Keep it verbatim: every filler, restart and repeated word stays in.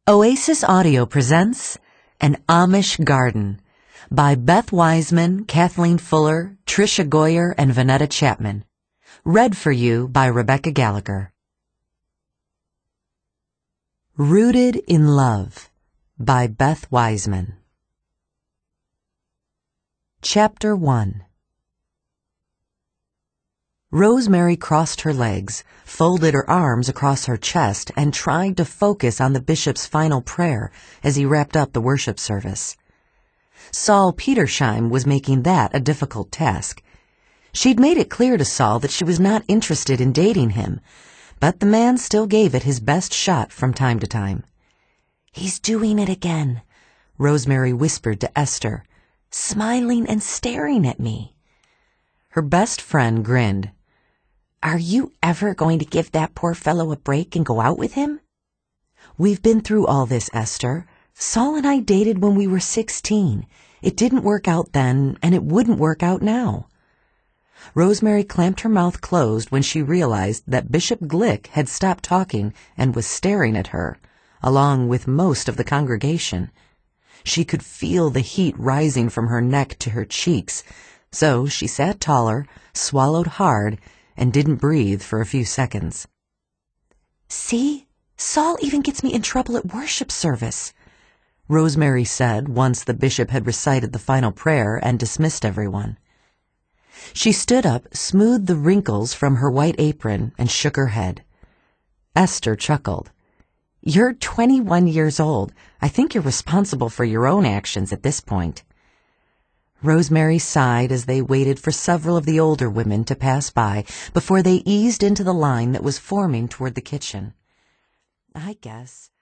Oasis Audio presents An Amish Garden by Beth Wiseman, Kathleen Fuller, Tricia Goyer, and Vanetta Chapman. Read for you by Rebecca Gallagher. Rooted in Love by Beth Wiseman. Chapter one. Rosemary crossed her legs, folded her arms across her chest, and tried to focus on the bishop's final prayer as he wrapped up the worship service. Saul Petersheim was making that a difficult task. She'd made it clear to Saul that she was not interested in dating him, but the man still gave it his best shot from time to time. "He's doing it again," Rosemary whispered to Esther, "smiling and staring at me." Her best friend grinned. "Are you ever going to give that poor fellow a break and go out with him?" "We've been through all this, Esther. Saul and I dated when we were sixteen. It didn't work out then, and it wouldn't work out now." Rosemary clamped her mouth closed when she realized that Bishop Glick had stopped talking and was staring at her, along with most of the congregation. She could feel the heat rising from her neck to her cheeks, so she sat taller, swallowed hard, and didn't breathe for a few seconds. "See? Saul even gets me in trouble at worship service," Rosemary said once the bishop had recited the final prayer and dismissed everyone. She stood up, smoothed the wrinkles from her white apron, and shook her head. Esther chuckled. "You're twenty-one years old. I think you're responsible for your own actions at this point." Rosemary sighed as they waited for several of the older women to pass by before they eased into the line that was forming toward the kitchen. "I guess